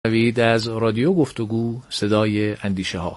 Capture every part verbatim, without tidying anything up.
وید از رادیو گفتگو صدای اندیشه ها.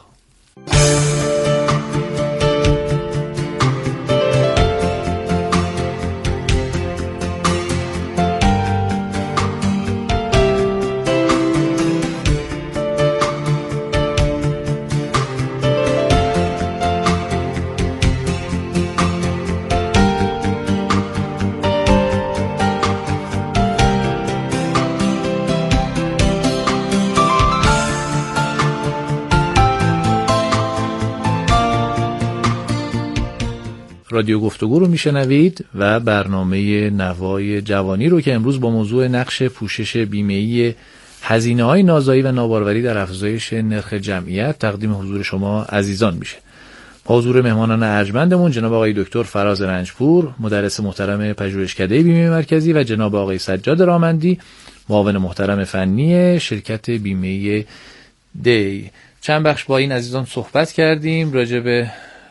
رادیو گفتگو رو میشنوید و برنامه نوای جوانی رو که امروز با موضوع نقش پوشش بیمه‌ای هزینه‌های نازایی و ناباروری در افزایش نرخ جمعیت تقدیم حضور شما عزیزان میشه. حضور مهمانان ارجمندمون جناب آقای دکتر فراز رنجپور، مدرس محترم پژوهشکده بیمه مرکزی و جناب آقای سجاد رامندی، معاون محترم فنی شرکت بیمه دی. چند بخش با این عزیزان صحبت کردیم راجع به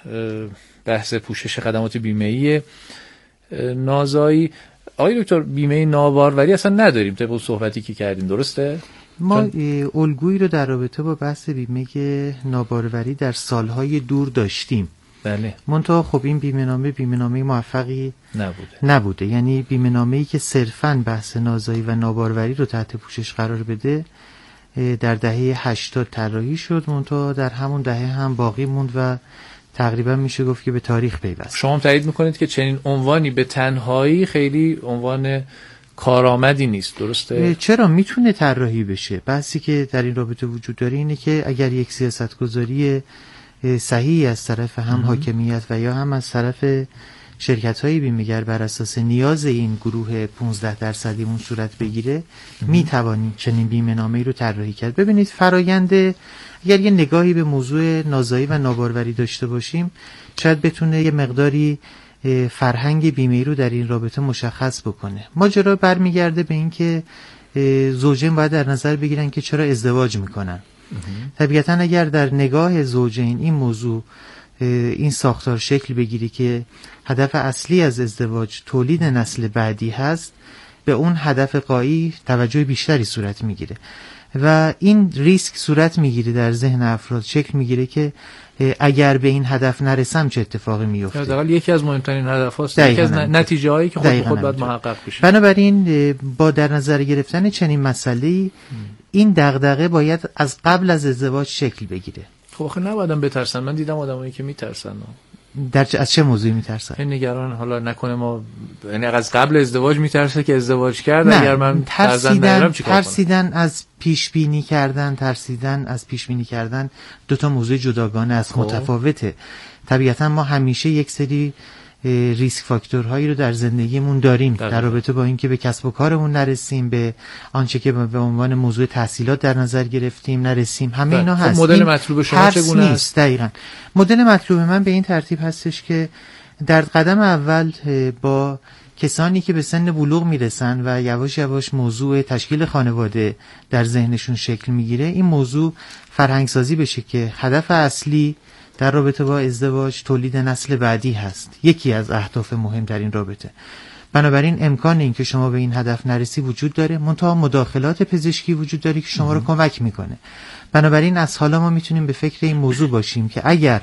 بحث پوشش خدمات بیمه‌ای نازایی. آقای دکتر بیمه ناباروری اصلا نداریم طبق صحبتی که کردیم، درسته؟ ما الگویی رو در رابطه با بحث بیمه ناباروری در سالهای دور داشتیم. بله. منتها خب این بیمه نامه بیمه نامه موفقی نبوده. نبوده. یعنی بیمه نامه‌ای که صرفاً بحث نازایی و ناباروری رو تحت پوشش قرار بده در دهه هشتاد طراحی شد، منتها در همون دهه هم باقی موند و تقریبا میشه گفت که به تاریخ پیوست. شما تایید میکنید که چنین عنوانی به تنهایی خیلی عنوان کارآمدی نیست، درسته؟ چرا میتونه طراحی بشه؟ بحثی که در این رابطه وجود داره اینه که اگر یک سیاستگذاری صحیحی از طرف هم ام. حاکمیت و یا هم از طرف شرکت‌های بیمه‌گر بر اساس نیاز این گروه پانزده درصدیمون صورت بگیره، میتوانیم چنین بیمه نامه‌ای رو طراحی کرد. ببینید فرآیند، اگر یه نگاهی به موضوع نازایی و ناباروری داشته باشیم شاید بتونه یه مقداری فرهنگ بیمه‌ای رو در این رابطه مشخص بکنه. ماجرا برمیگرده به این که زوجین باید در نظر بگیرن که چرا ازدواج میکنن. طبیعتاً اگر در نگاه زوجین این موضوع این ساختار شکل بگیری که هدف اصلی از ازدواج تولید نسل بعدی هست، به اون هدف غایی توجه بیشتری صورت میگیره و این ریسک صورت میگیره در ذهن افراد، شکل میگیره که اگر به این هدف نرسم چه اتفاقی میفته. حداقل یکی از مهمترین هدف‌هاست، یکی از نتیجه هایی که خود به خود باید محقق بشه. بنابراین با در نظر گرفتن چنین مسئله‌ای این دغدغه باید از قبل از ازدواج شکل بگیره. خب آخه نبایدم بترسن. من دیدم آدمایی که میترسن. در چه، از چه موضوعی میترسن؟ این نگران حالا نکنه ما، یعنی از قبل ازدواج میترسه که ازدواج کرد اگر من فرزند ندارم چیکار کنم؟ ترسیدن از پیش بینی کردن، ترسیدن از پیش بینی کردن دو تا موضوع جداگانه است، متفاوته. طبیعتا ما همیشه یک سری ریسک فاکتورهایی رو در زندگیمون داریم در رابطه با اینکه به کسب و کارمون نرسیم، به آنچه که به عنوان موضوع تحصیلات در نظر گرفتیم نرسیم، همه اینا هست. مدل مطلوب شما چگونه است؟ دقیقاً مدل مطلوب من به این ترتیب هستش که در قدم اول با کسانی که به سن بلوغ میرسن و یواش یواش موضوع تشکیل خانواده در ذهنشون شکل میگیره، این موضوع فرهنگسازی بشه که هدف اصلی در رابطه با ازدواج تولید نسل بعدی هست، یکی از اهداف مهم در این رابطه. بنابراین امکان این که شما به این هدف نرسی وجود داره، منتها مداخلات پزشکی وجود داره که شما رو کمک میکنه. بنابراین از حالا ما میتونیم به فکر این موضوع باشیم که اگر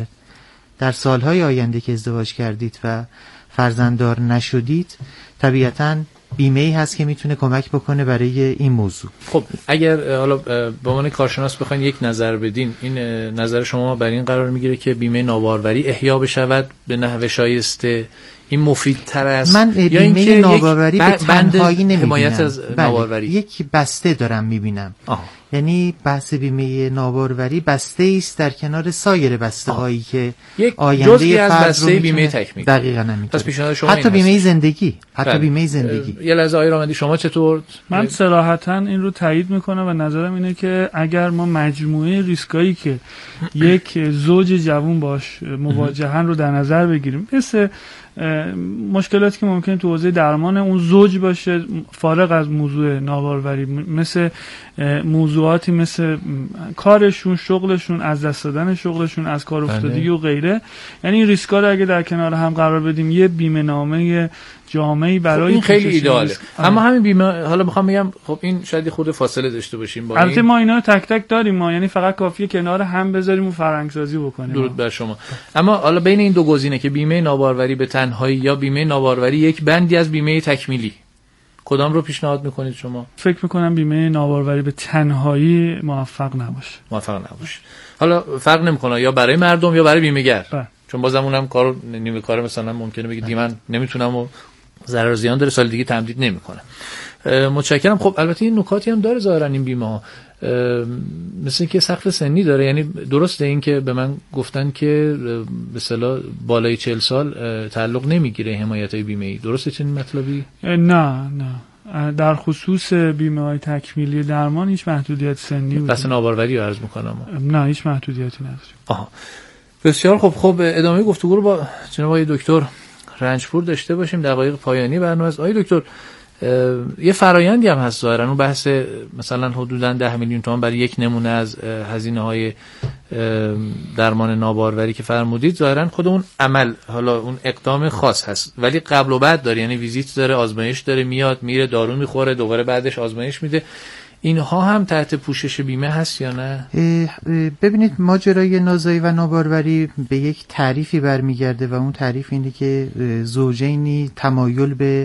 در سالهای آینده که ازدواج کردید و فرزنددار نشدید، طبیعتاً بیمه‌ای هست که میتونه کمک بکنه برای این موضوع. خب اگر حالا به عنوان کارشناس بخواید یک نظر بدین، این نظر شما بر این قرار میگیره که بیمه ناباروری احیا بشود به نحو شایسته، این مفیدتر است؟ من بیمه ناباروری به تنهایی نمیبینم. حمایت از ناباروری یک بسته دارم میبینم. آه. یعنی بحث بیمه ناباروری بسته است در کنار سایر بسته هایی که آینده فرد از بسته بیمه تکمیل. دقیقاً همینطور. پس پیشنهاد شما حتی بیمه زندگی، حتی بیمه زندگی. یه لحظه آقای رامندی شما چطور؟ من صراحتاً این رو تایید میکنم و نظرم اینه که اگر ما مجموعه ریسکایی که یک زوج جوان باش مواجهن رو در نظر بگیریم، مثل مشکلاتی که ممکنه تو حوزه درمان اون زوج باشه فارغ از موضوع ناباروری، مثل موضوعاتی مثل کارشون، شغلشون، از دست دادن شغلشون، از کار افتادگی و غیره. یعنی این ریسکا رو اگه در کنار هم قرار بدیم یه بیمه نامه جامعی برای خب این خیلی ایداله. ریسک. اما همین بیمه، حالا میخوام بگم خب این شاید خود فاصله داشته باشیم با البته این. ما اینا تک تک داریم، ما یعنی فقط کافیه کنار هم بذاریم و فرهنگ سازی بکنیم. درود بر شما. اما حالا بین این دو گزینه که بیمه ناباروری به تنهایی یا بیمه ناباروری یک بندی از بیمه تکمیلی، کدام رو پیشنهاد میکنید شما؟ فکر میکنم بیمه ناباروری به تنهایی موفق نباشه. موفق نباشه. حالا فرق نمیکنه یا برای مردم یا برای بیمه‌گر. چون بازم اونم کار نیمه کار مثلا ممکنه بگه دی من نمیتونم و ضرر زیان داره، سال دیگه تمدید نمیکنه. متشکرم. خب البته این نکاتی هم داره ظاهرا این بیمه ها، مثل که سقف سنی داره. یعنی درسته این که به من گفتن که به اصطلاح بالای چهل سال تعلق نمیگیره حمایت های بیمه ای، درسته چنین مطلبی؟ نه نه، در خصوص بیمه های تکمیلی درمان هیچ محدودیت سنی بود. بس ناباروری رو عرض میکنم. نه هیچ محدودیتی نداره. آها بسیار خب. خب ادامه گفتگو رو با جناب آقای دکتر رنجپور داشته باشیم. دقایق پایانی برنامه است. آقای دکتر یه فرایندی هم هست ظاهرا، اون بحث مثلا حدوداً ده میلیون تومان برای یک نمونه از هزینه های درمان ناباروری که فرمودید، ظاهرا خود اون عمل، حالا اون اقدام خاص هست ولی قبل و بعد داره، یعنی ویزیت داره، آزمایش داره، میاد میره دارو میخوره، دوباره بعدش آزمایش میده. اینها هم تحت پوشش بیمه هست یا نه؟ ببینید ماجرای نازایی و ناباروری به یک تعریفی برمیگرده و اون تعریف اینه که زوجینی تمایل به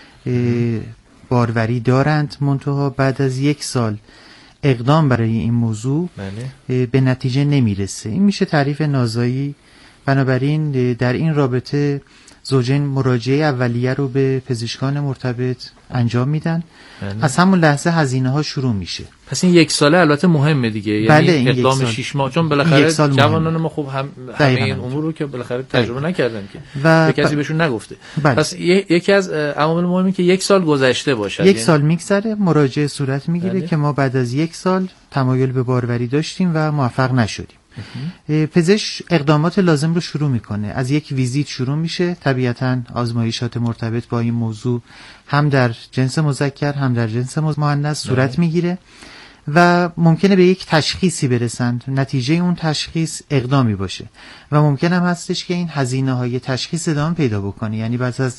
باروری دارند، منتها بعد از یک سال اقدام برای این موضوع بله. به نتیجه نمیرسه. این میشه تعریف نازایی. بنابراین در این رابطه زوجین مراجعه اولیه رو به پزشکان مرتبط انجام میدن. بله. از همون لحظه هزینه ها شروع میشه. پس این یک ساله البته مهمه دیگه، یعنی بله اقدام شش ماه، چون بالاخره جوانان ما خوب هم همه این امور رو که بالاخره تجربه نکردن که و کسی ب... بهشون نگفته. بله. پس ی... یکی از عوامل مهمی که یک سال گذشته باشه، یک یعنی... سال میگذره، مراجعه صورت میگیره بله. که ما بعد از یک سال تمایل به باروری داشتیم و موفق نشدیم. پزشک اقدامات لازم رو شروع میکنه. از یک ویزیت شروع میشه، طبیعتاً آزمایشات مرتبط با این موضوع هم در جنس مذکر هم در جنس مؤنث صورت میگیره و ممکنه به یک تشخیصی برسند. نتیجه اون تشخیص اقدامی باشه و ممکن هم هستش که این هزینه های تشخیص ادامه پیدا بکنه. یعنی بعد از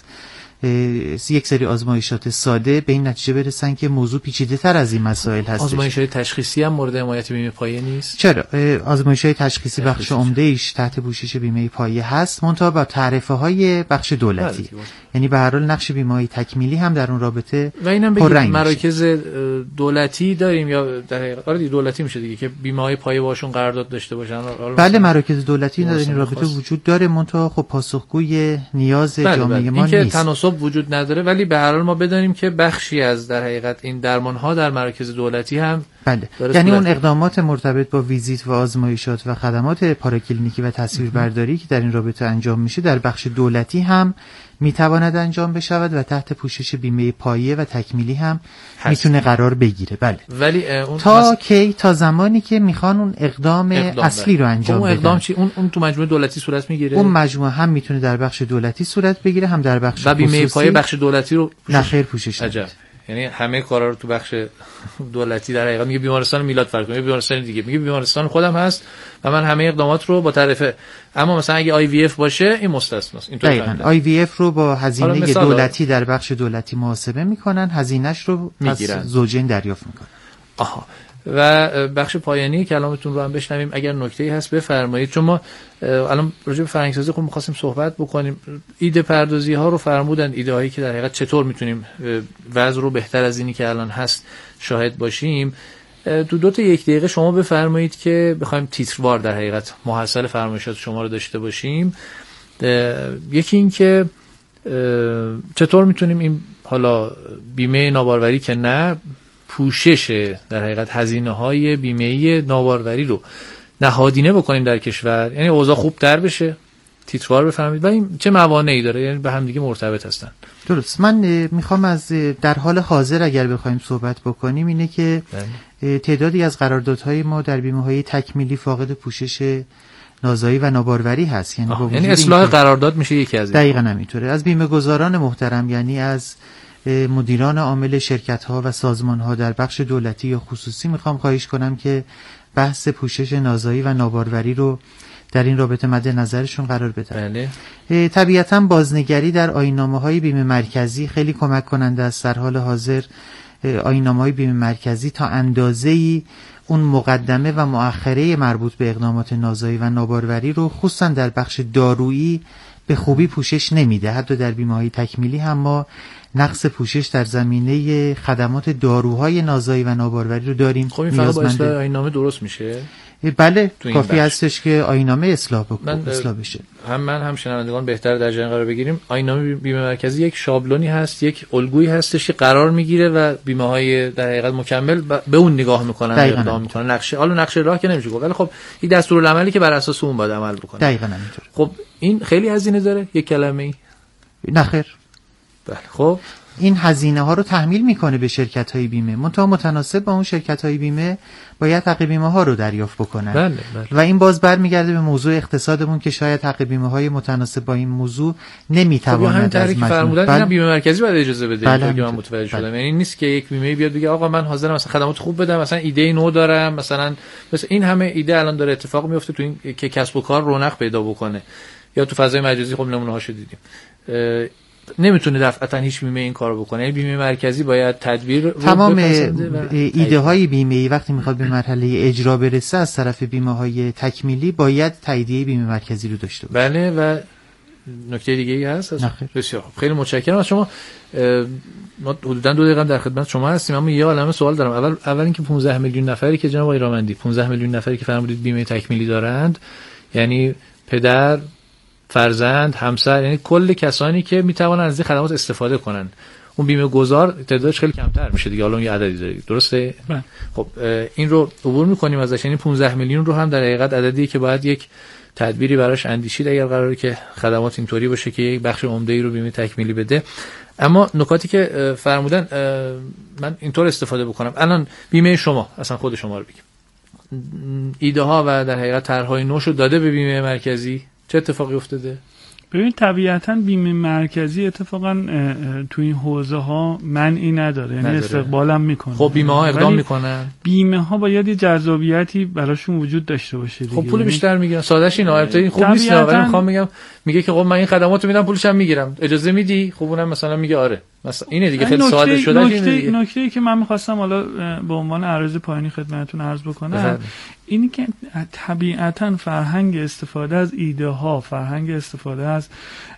یک سری آزمایشات ساده به این نتیجه برسن که موضوع پیچیده تر از این مسائل هستش. آزمایشات تشخیصی هم مورد حمایت بیمه پایه نیست؟ چرا؟ آزمایشات تشخیصی بخش عمده ایش تحت پوشش بیمه پایه هست، منتها با تعرفه های بخش دولتی. یعنی به هر حال نقش بیمه های تکمیلی هم در اون رابطه و اینم بگید مراکز دولتی داریم یا در حقیقت دولتی میشه دیگه که بیمه های پایه باشون قرارداد داشته باشن؟ بله مراکز دولتی در این رابطه خاص. وجود داره، منتها خب پاسخگوی نیاز بله جامعه بله. ما نیست. وجود نداره، ولی به هر حال ما بدانیم که بخشی از در حقیقت این درمان ها در مراکز دولتی هم بله. یعنی اون اقدامات مرتبط با ویزیت و آزمایشات و خدمات پاراکلینیکی و تصویربرداری که در این رابطه انجام میشه در بخش دولتی هم میتواند انجام بشود و تحت پوشش بیمه پایه و تکمیلی هم هست. میتونه قرار بگیره. بله. ولی اون تا مس... کی تا زمانی که میخوان اون اقدام, اقدام اصلی رو انجام بدن. اون اقدام چی؟ اون اون تو مجموعه دولتی صورت میگیره؟ اون مجموعه هم میتونه در بخش دولتی صورت بگیره، هم در بخش و بیمه پایه بخش دولتی رو نه خیر پوشش عجب. یعنی همه کارا رو تو بخش دولتی در حقیقت میگه بیمارستان میلاد فرق میگه بیمارستان دیگه میگه بیمارستان خودم هست و من همه اقدامات رو با تعرفه. اما مثلا اگه آی وی اف باشه این مستثناست. اینطور آی وی اف رو با هزینه دولتی در بخش دولتی محاسبه میکنن، هزینه‌اش رو میگیرن، زوجین دریافت میکنن. آها. و بخش پایانی کلامتون رو هم بشنویم. اگر نکته‌ای هست بفرمایید، چون ما الان راجع به فرهنگ‌سازی خود می‌خواستیم صحبت بکنیم. ایده پردازی ها رو فرمودن، ایده هایی که در حقیقت چطور میتونیم وضع رو بهتر از اینی که الان هست شاهد باشیم. دو دو تا یک دقیقه شما بفرمایید که بخوایم تیتروار در حقیقت محصل فرمایشات شما رو داشته باشیم. یکی این که چطور میتونیم این حالا بیمه ناباروری که نه پوشش در حقیقت هزینه‌های بیمه‌ای ناباروری رو نهادینه بکنیم در کشور، یعنی اوضاع خوب تر بشه. تیتروار بفهمید و این چه موانعی داره، یعنی به هم دیگه مرتبط هستن. درست. من میخوام از در حال حاضر اگر بخوایم صحبت بکنیم اینه که تعدادی از قراردادهای ما در بیمه‌های تکمیلی فاقد پوشش نازایی و ناباروری هست. یعنی, یعنی اصلاح قرارداد میشه یکی از این. دقیقاً همینطوره. از بیمه گزاران محترم، یعنی از مدیران عامل شرکت‌ها و سازمان‌ها در بخش دولتی یا خصوصی میخوام خواهش کنم که بحث پوشش نازایی و ناباروری رو در این رابطه مد نظرشون قرار بدن. بله. طبیعتاً بازنگری در آیین‌نامه‌های بیمه مرکزی خیلی کمک کننده است. در حال حاضر آیین‌نامه‌های بیمه مرکزی تا اندازه‌ای اون مقدمه و مؤخره مربوط به اقدامات نازایی و ناباروری رو خصوصا در بخش دارویی به خوبی پوشش نمیده. حتی در بیمه‌های تکمیلی هم ما نقص پوشش در زمینه خدمات داروهای نازایی و ناباروری رو داریم. خب این فقط با اصلاح آیین‌نامه درست میشه؟ بله، کافی هستش که آیین‌نامه اصلاح بکنه، اصلاح بشه. هم من هم شنوندگان بهتر در جریان قرار بگیریم. آیین‌نامه بیمه مرکزی یک شابلونی هست، یک الگویی هستش که قرار میگیره و بیمه‌های در حقیقت مکمل به اون نگاه میکنن، اقدام میکنن. نقشه حالا نقشه راه که نمیشه گفت، ولی خب این دستورالعملی که بر اساس اون باید عمل بکنه. دقیقاً همینطوره. خب این خیلی هزینه داره یک کلمه‌ای؟ نه خیر. بله. خب این هزینه ها رو تحمیل میکنه به شرکت های بیمه، منتها متناسب با اون شرکت های بیمه باید حق بیمه ها رو دریافت بکنن. بله بله. و این باز برمیگرده به موضوع اقتصادمون که شاید حق بیمه های متناسب با این موضوع نمیتواند از مجموع فرمودن. بله. بیمه مرکزی باید اجازه بده. بله. که من متوجه شدم. یعنی نیست که یک بیمه بیاد بگه آقا من حاضرم مثلا خدمات خوب بدم، مثلا ایده نو دارم، مثلا مثلا این همه ایده الان داره اتفاق میفته تو این که کسب و کار رونق پیدا بکنه، یا تو فضای مجازی خب نمونه هاشو دیدیم. نمیتونه دفعتا هیچ بیمه این کارو بکنه. یعنی بیمه مرکزی باید تدبیر تمام ایده های بیمه وقتی میخواد به مرحله اجرا برسه از طرف بیمه های تکمیلی باید تاییدیه بیمه مرکزی رو داشته باشه. بله. و نکته دیگه ای هست؟ بسیار خیلی متشکرم از شما. ما حدوداً دو دقیقه در خدمت شما هستیم، اما یه عالمه سوال دارم. اول اول اینکه پانزده میلیون نفری که جناب آقای رامندی پانزده میلیون نفری که فرمودید بیمه تکمیلی دارند، یعنی پدر، فرزند، همسر، یعنی کل کسانی که میتوانن از این خدمات استفاده کنن. اون بیمه گذار تعدادش خیلی کمتر میشه دیگه. حالا یه عددی دارید، درسته؟ بله. خب این رو عبور میکنیم ازش. یعنی پانزده میلیون رو هم در حقیقت عددی که باید یک تدبیری براش اندیشید اگر قراره که خدمات اینطوری باشه که یک بخش عمده‌ای رو بیمه تکمیلی بده. اما نکاتی که فرمودن من اینطور استفاده بکنم. الان بیمه شما، اصلا خود شما رو بگیم، ایده ها و در حقیقت طرح‌های نوشو داده به بیمه مرکزی، چه اتفاقی افتاده؟ ببین طبیعتاً بیمه مرکزی اتفاقاً تو این حوزه ها منعی نداره، یعنی استقبالم میکنه. خب بیمه ها اقدام میکنن. بیمه ها باید یه جذابیتی براشون وجود داشته باشه دیگه. خب پول بیشتر میگیرن. سادهش اینه. البته این خوب نیست، ولی میخوام میگم میگه که خب من این خدماتو میدم پولش هم میگیرم، اجازه میدی؟ خب اونم مثلا میگه آره. مثلا اینه دیگه. خیلی ساده شده اینه دیگه. نکته‌ای که من می‌خواستم حالا به عنوان عرض پایانی خدمتتون عرض بکنم اینی که طبیعتاً فرهنگ استفاده از ایده ها، فرهنگ استفاده از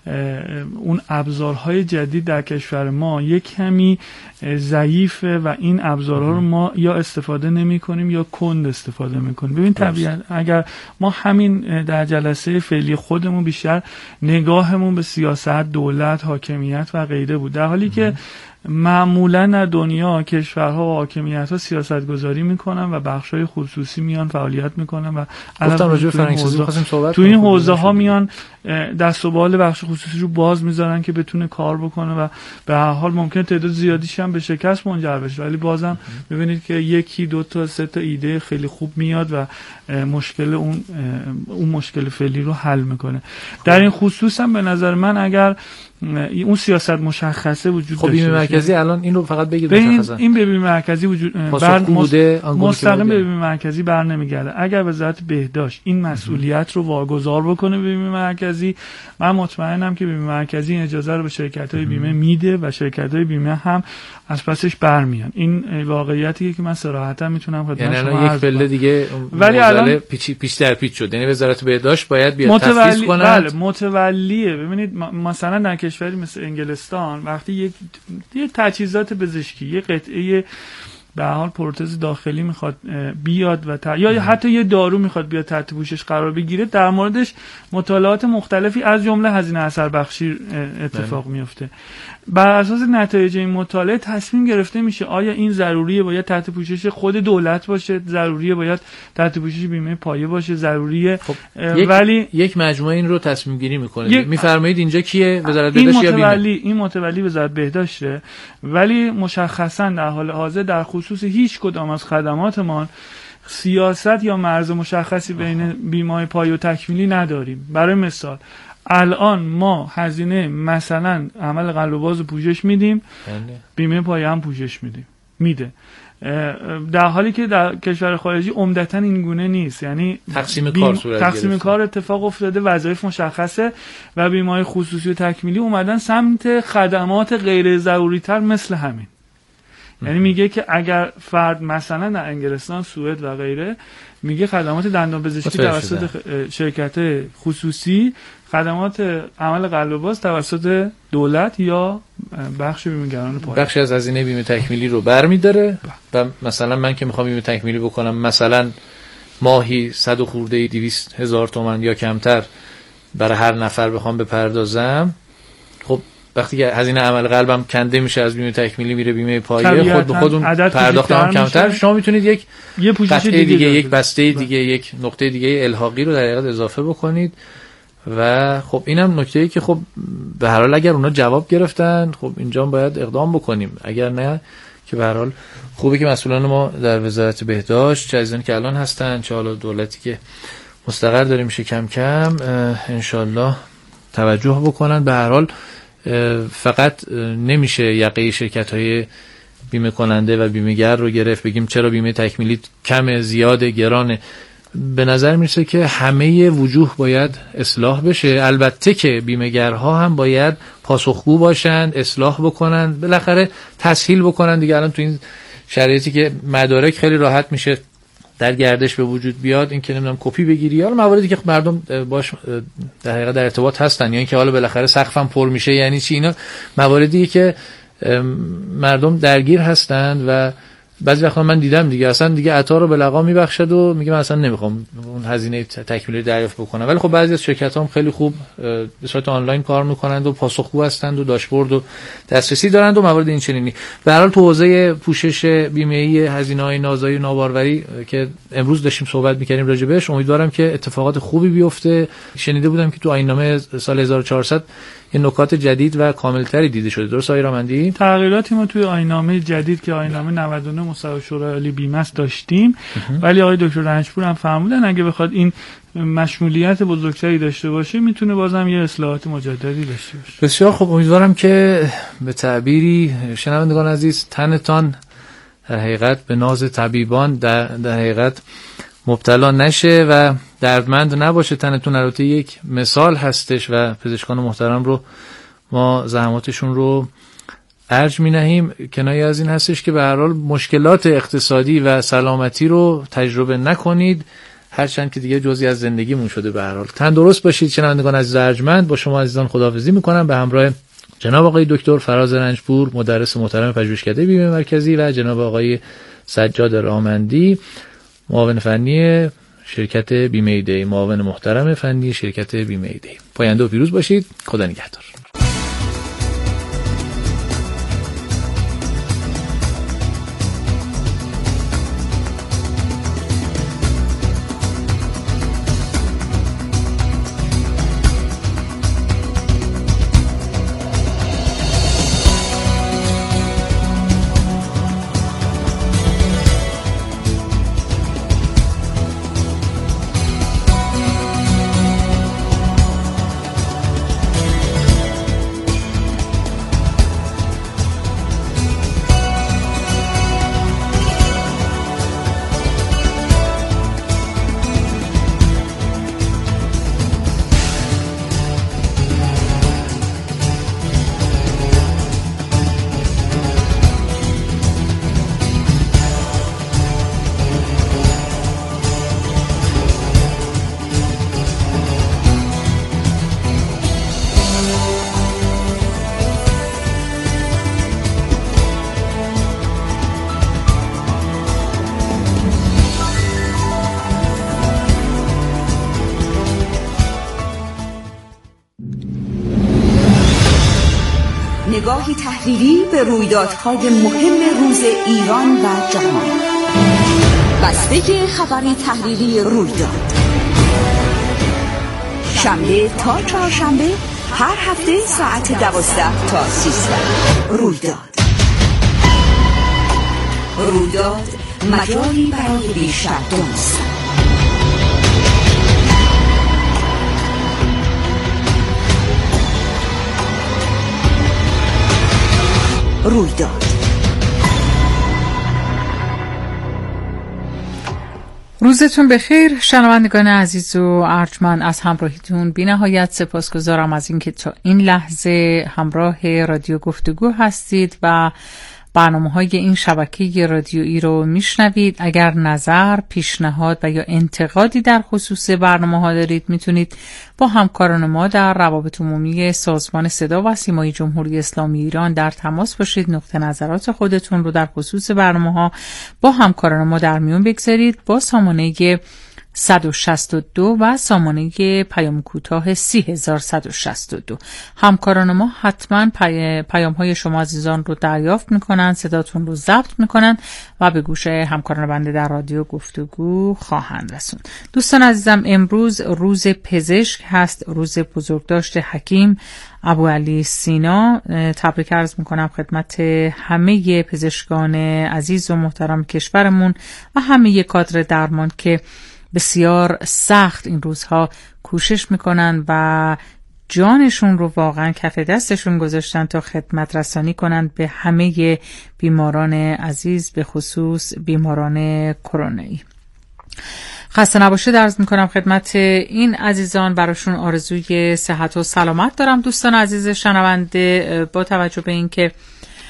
اون ابزارهای جدید در کشور ما یک کمی ضعیفه و این ابزارها رو ما یا استفاده نمی کنیم یا کند استفاده می کنیم. ببین طبیعت اگر ما همین در جلسه فعلی خودمون بیشتر نگاهمون به سیاست، دولت، حاکمیت و غیره بود، در حالی که معمولا در دنیا کشورها و حاکمیت‌ها سیاست‌گذاری میکنن و بخش‌های خصوصی میان فعالیت میکنن و گفتم راجع به فرهنگ‌سازی می‌خواستیم صحبت تو این حوزه‌ها میان دست و بال بخش خصوصی رو باز میذارن که بتونه کار بکنه و به هر حال ممکن تعداد زیادیش هم به شکست منجر بشه، ولی بازم ببینید که یکی دو تا سه تا ایده خیلی خوب میاد و مشکل اون اون مشکل فعلی رو حل میکنه. در این خصوص هم به نظر من اگر اون سیاست مشخصه وجود خب بیمه مرکزی الان این رو فقط بگید مشخصا این بیمه مرکزی وجود بر مستقیم به بیمه مرکزی بر نمیگرده. اگر وزارت بهداشت این مسئولیت رو واگذار بکنه به بیمه مرکزی، من مطمئنم که بیمه مرکزی این اجازه رو به شرکت‌های بیمه میده و شرکت‌های بیمه هم از پسش برمیان. این واقعیتیه که من صراحتا میتونم خدمت یعنی شما الان یک پله دیگه ولی الان پیچ پیچ در پیچ شد. یعنی وزارت بهداشت باید بیاد تفویض کنه. بله متولیه. ببینید مثلا در کشوری مثل انگلستان وقتی یک یه تجهیزات پزشکی، یه قطعه به حال پروتز داخلی میخواد بیاد و تا... یا حتی یه دارو میخواد بیاد تحت پوشش قرار بگیره، در موردش مطالعات مختلفی از جمله هزینه اثر بخشی اتفاق بله. میفته. بر اساس نتایج این مطالعه تصمیم گرفته میشه آیا این ضروریه باید تحت پوشش خود دولت باشه، ضروریه باید تحت پوشش بیمه پایه باشه، ضروریه خب ولی یک مجموعه این رو تصمیم گیری میکنه. یک... میفرمایید اینجا کیه؟ وزارت بهداشت یا بیمه؟ این متولی وزارت بهداشته، ولی مشخصا در حال حاضر در خصوص هیچ کدام از خدماتمان سیاست یا مرز مشخصی بین بیمه‌های پایه و تکمیلی نداریم. برای مثال الان ما هزینه مثلا عمل قلب و باز پوشش میدیم، بیمه پایه هم پوشش میدیم میده، در حالی که در کشور خارجی عمدتاً این گونه نیست. یعنی تقسیم کار صورت تقسیم گرفته. کار اتفاق افتاده، وظایف مشخصه و بیمه‌های خصوصی و تکمیلی اومدن سمت خدمات غیر ضروری تر مثل همین. یعنی میگه که اگر فرد مثلا در انگلستان، سوئد و غیره، میگه خدمات دندانپزشکی توسط شرکت خصوصی، خدمات عمل قلب و باز توسط دولت یا بخش بیمه‌گران پایه، بخشی از هزینه بیمه تکمیلی رو برمی‌داره و مثلا من که میخوام بیمه تکمیلی بکنم، مثلا ماهی صد و خورده دویست هزار تومان یا کمتر برای هر نفر بخوام بپردازم، خب وقتی که هزینه عمل قلبم کنده میشه از بیمه تکمیلی میره بیمه پایه، خود به خود اون پرداخت هم کمتر، شما میتونید یک یه پوشش دیگه, دیگه یک بسته دیگه، یک نقطه دیگه الحاقی رو در حقیقت اضافه بکنید. و خب اینم نکته‌ای که خب به هر حال اگر اونا جواب گرفتن، خب اینجا باید اقدام بکنیم، اگر نه که به هر حال خوبه که مسئولان ما در وزارت بهداشت، چه ازن که الان هستن، چه حالا دولتی که مستقر داره میشه کم کم، انشالله توجه بکنن. به هر حال فقط نمیشه یقه شرکت‌های بیمه کننده و بیمه‌گر رو گرفت بگیم چرا بیمه تکمیلی کم، زیاد، گرانه. به نظر میرسه که همه وجوه باید اصلاح بشه. البته که بیمه‌گرها هم باید پاسخگو باشن، اصلاح بکنن، بالاخره تسهیل بکنن دیگه. الان تو این شرایطی که مدارک خیلی راحت میشه در گردش به وجود بیاد، این که نمیدونم کپی بگیری یا مواردی که مردم باش در حقیقت در ارتباط هستن، یا اینکه حالا بالاخره سقفم پر میشه، یعنی چی، اینا مواردی که مردم درگیر هستند و بعضی وقتا من دیدم دیگه اصلا دیگه عطا رو به لقا میبخشد و میگه من اصلا نمیخوام اون هزینه تکمیلی دریافت بکنم. ولی خب بعضی از شرکت‌ها هم خیلی خوب به صورت آنلاین کار میکنند و پاسخگو هستند و داشبورد و دسترسی دارند و موارد این چنینی. به هر حال تو حوزه پوشش بیمه‌ای هزینه‌های نازایی و ناباروری که امروز داشتیم صحبت می‌کردیم راجع بهش، امیدوارم که اتفاقات خوبی بیفته. شنیده بودم که تو آیین‌نامه سال هزار و چهارصد این نکات جدید و کاملتری دیده شده، درست آقای رامندی؟ تغییراتی ما توی آیین‌نامه جدید که آیین‌نامه نود و نه مصوبه شورای عالی بیمه است داشتیم، ولی آقای دکتر رنجپور هم فرمودن اگه بخواد این مشمولیت بزرگتری داشته باشه میتونه بازم یه اصلاحات مجددی داشته باشه. بسیار خوب، امیدوارم که به تعبیری شنوندگان عزیز تنتان در حقیقت به ناز طبیبان در, در حقیقت مبتلا نشه و دردمند نباشه تنتون. البته یک مثال هستش و پزشکان محترم رو ما زحماتشون رو ارج می نهیم. کنایه از این هستش که به هر حال مشکلات اقتصادی و سلامتی رو تجربه نکنید، هرچند که دیگه جزئی از زندگیمون شده. به هر حال تندرست باشید شنوندگان عزیز ارجمند. با شما عزیزان خداحافظی میکنم به همراه جناب آقای دکتر فراز رنجپور، مدرس محترم پژوهشکده بیمه مرکزی، و جناب آقای سجاد رامندی، معاون فنی شرکت بیمه ایدی، معاون محترم فنی شرکت بیمه ایدی. پاینده و پیروز باشید. خدا نگهدار. نگاهی تحلیلی به رویدادهای مهم روز ایران و جهان. بسته خبری تحلیلی رویداد، شنبه تا چهارشنبه هر هفته ساعت دوازده تا سیزده. رویداد رویداد مجالی برای بیشتر دانستن. رویداد. روزتون بخیر شنوندگان عزیز و ارجمند، از همراهیتون بی نهایت سپاسگزارم از اینکه تا این لحظه همراه رادیو گفتگو هستید و برنامه‌های این شبکه رادیویی رو میشنوید. اگر نظر، پیشنهاد و یا انتقادی در خصوص برنامه‌ها دارید میتونید با همکاران ما در روابط عمومی سازمان صدا و سیمای جمهوری اسلامی ایران در تماس باشید. نقطه نظرات خودتون رو در خصوص برنامه‌ها با همکاران ما در میون بگذارید با سامانه صد و شصت و دو و سامانه پیام کوتاه سی هزار و صد و شصت و دو. همکاران ما حتما پی... پیام های شما عزیزان رو دریافت میکنن، صداتون رو ضبط میکنن و به گوش همکاران بنده در رادیو گفتگو خواهند رسون. دوستان عزیزم، امروز روز پزشک هست، روز بزرگداشت حکیم ابوعلی سینا. تبریک عرض میکنم خدمت همه پزشکان عزیز و محترم کشورمون و همه کادر درمان که بسیار سخت این روزها کوشش میکنن و جانشون رو واقعا کف دستشون گذاشتن تا خدمت رسانی کنن به همه بیماران عزیز، به خصوص بیماران کرونایی. خسته نباشید عرض میکنم خدمت این عزیزان، براشون آرزوی صحت و سلامت دارم. دوستان عزیز شنونده، با توجه به این که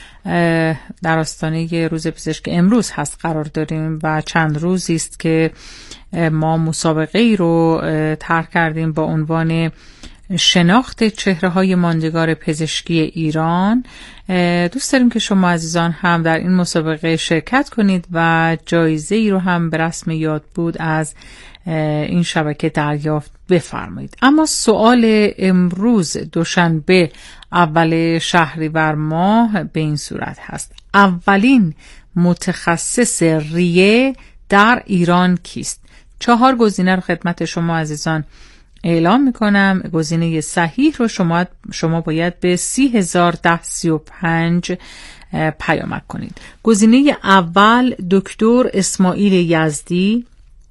در آستانه روز پزشک امروز هست قرار داریم و چند روزی است که ما مسابقه ای رو طرح کردیم با عنوان شناخت چهره‌های ماندگار پزشکی ایران. دوست داریم که شما عزیزان هم در این مسابقه شرکت کنید و جایزه ای رو هم به رسم یاد بود از این شبکه دریافت بفرمایید. اما سوال امروز دوشنبه اول شهریور ماه به این صورت هست: اولین متخصص ریه در ایران کیست؟ چهار گزینه رو خدمت شما عزیزان اعلام میکنم. گزینه صحیح رو شما شما باید به سی هزار ده سی و پنج پیامک کنید. گزینه اول دکتر اسماعیل یزدی،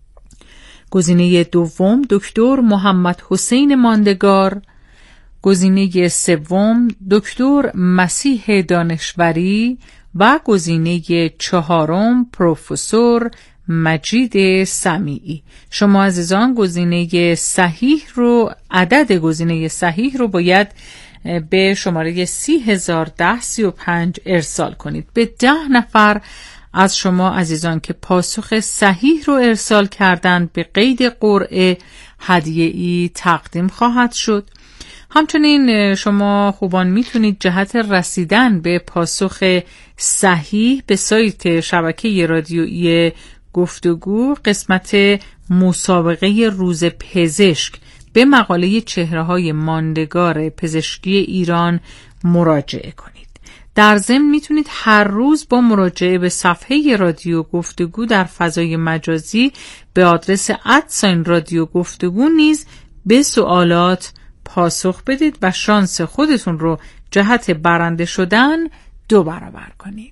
گزینه دوم دکتر محمد حسین ماندگار، گزینه سوم دکتر مسیح دانشوری و گزینه چهارم پروفسور مجید سمیعی. شما عزیزان گزینه صحیح رو، عدد گزینه صحیح رو باید به شماره سی هزار ده سی و پنج ارسال کنید. به ده نفر از شما عزیزان که پاسخ صحیح رو ارسال کردند به قید قرعه هدیه‌ای تقدیم خواهد شد. همچنین شما خوبان میتونید جهت رسیدن به پاسخ صحیح به سایت شبکه رادیویی گفتگو قسمت مسابقه روز پزشک به مقاله چهره‌های ماندگار پزشکی ایران مراجعه کنید. در ضمن میتونید هر روز با مراجعه به صفحه رادیو گفتگو در فضای مجازی به آدرس ادساین رادیو گفتگو نیز به سوالات پاسخ بدید و شانس خودتون رو جهت برنده شدن دو برابر کنید.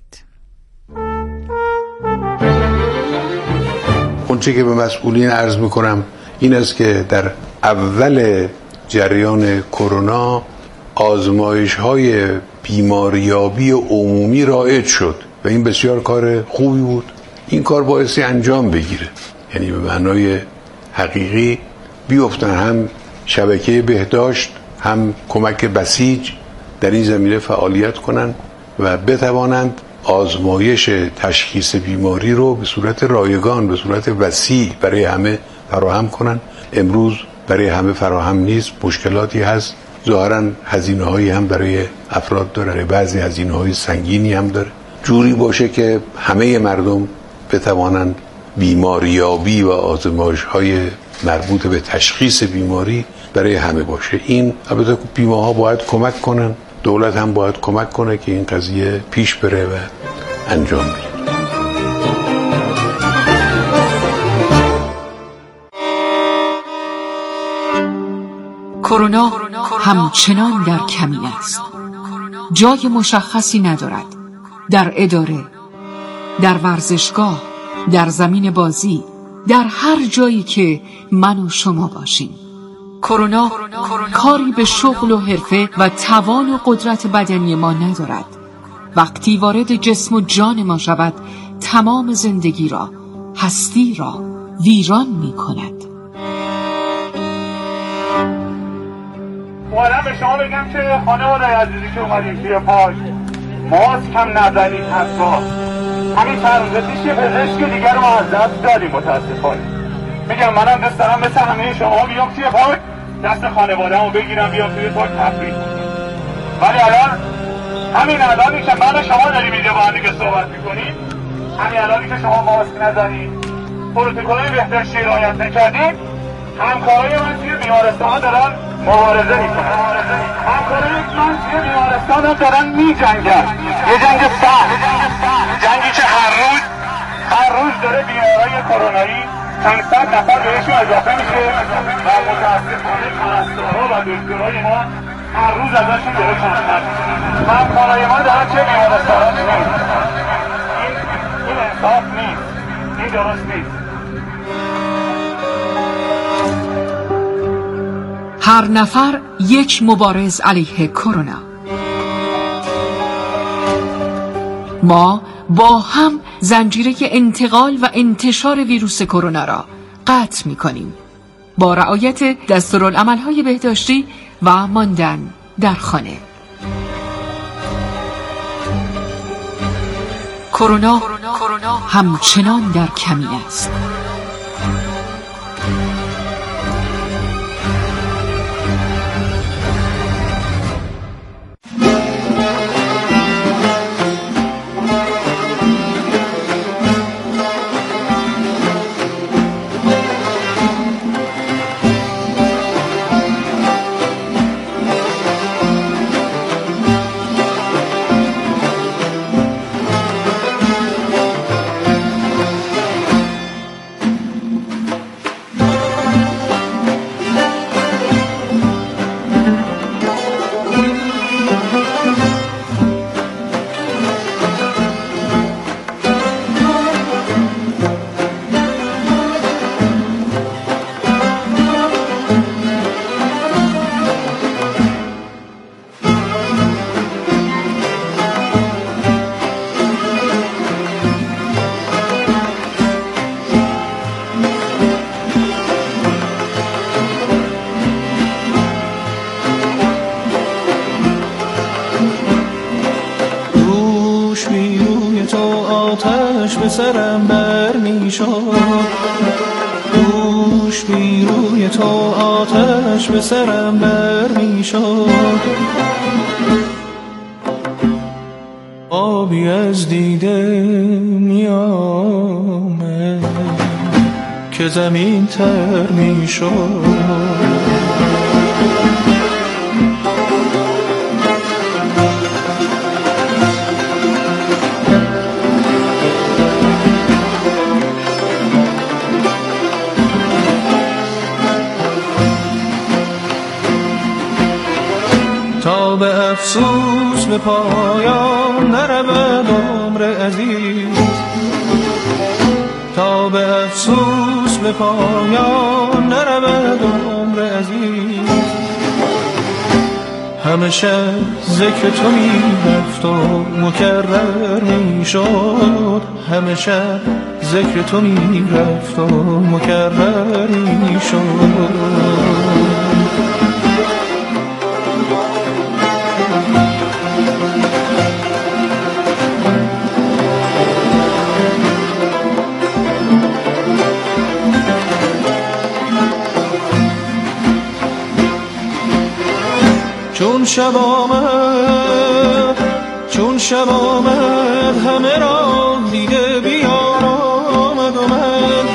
اونچه که به مسئولین عرض میکنم این است که در اول جریان کرونا آزمایش های بیماریابی عمومی رایج شد و این بسیار کار خوبی بود. این کار باعثی انجام بگیره، یعنی به معنای حقیقی بیفتن هم شبکه بهداشت هم کمک بسیج در این زمینه فعالیت کنند و بتوانند آزمایش تشخیص بیماری رو به صورت رایگان، به صورت وسیع برای همه فراهم کنند. امروز برای همه فراهم نیست، مشکلاتی هست، ظاهراً هزینه‌هایی هم برای افراد داره، بعضی هزینه‌های سنگینی هم داره. جوری باشه که همه مردم بتوانند بیماریابی و آزمایش‌های مربوط به تشخیص بیماری برای همه باشه. این البته بیماها باید کمک کنن، دولت هم باید کمک کنه که این قضیه پیش بره و انجام بگیره. کرونا همچنان در کمین است. جای مشخصی ندارد. در اداره، در ورزشگاه، در زمین بازی، در هر جایی که من و شما باشیم. کرونا کاری به شغل و حرفه و توان و قدرت بدنی ما ندارد. وقتی وارد جسم و جان ما شود، تمام زندگی را، هستی را ویران می کند. اومدم به شما بگم که خانواده عزیزی که اومدیم توی پارک، ماسک هم نزنید حتی. همین چند روز پیش یه پزشک دیگر رو ما از دست دادیم متاسفانه. میگم منم دوست دارم مثل همه شما بیام توی پارک، دست خانواده‌مو بگیرم بیام توی پارک تفریح کنم. ولی الان همین الانی که من و شما داریم اینجا با هم دیگه صحبت میکنیم، همین الانی که شما ماسک نزنید، پروتکل بهداشتی رعایت نکردید، همکارای من توی بیمارستان دارن مبارزه میکنن. همکارای من توی بیمارستان هم دارن میجنگن. یه جنگ سخت، جنگی که هر روز هر روز داره بیمارای کرونایی چند صد نفر بهشون اضافه میشه و متاسفانه پرستارها و دکترای ما هر روز ازشون داره کمتر میشه. همکارای ما دارن چه بیمارستان نیست. این این انصاف نیست، این درست نیست. هر نفر یک مبارز علیه کرونا. ما با هم زنجیره انتقال و انتشار ویروس کرونا را قطع می کنیم با رعایت دستورالعمل‌های بهداشتی و ماندن در خانه. کرونا همچنان در کمین است. به سرم بر می شد، دوش بی روی تو آتش به سرم بر می شد، آبی از دیده می آمد که زمین تر می شد. تا به افسوس به پایان نرود عمر عزیز، تا به افسوس به پایان نرود عمر عزیز، همیشه ذکر تو می رفت و مکرر می شد، همیشه ذکر تو می رفت و مکرر می شد. چون شب آمد، چون شب آمد، همه را دیده بیار آمد و من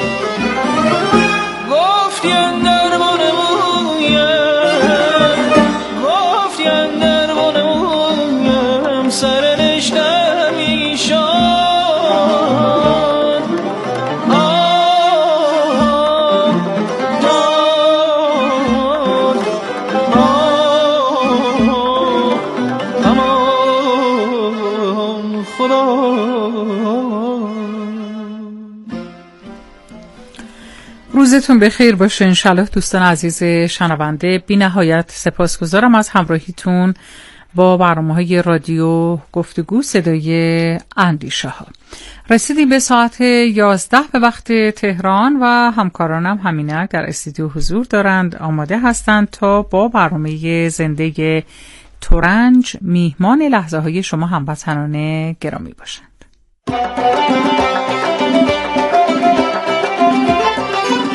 گفتی اندر من مویم، گفتی اندر من مویم، سر نشتم ایشان خدا روزتون بخیر باشه انشالله دوستان عزیز شنونده. بی نهایت سپاسگزارم از همراهیتون با برنامه‌های رادیو گفتگو صدای اندیشه ها. رسیدیم به ساعت یازده به وقت تهران و همکارانم همینک در استودیو حضور دارند، آماده هستند تا با برنامه زنده ترنج میهمان لحظه های شما هموطنان گرامی باشند.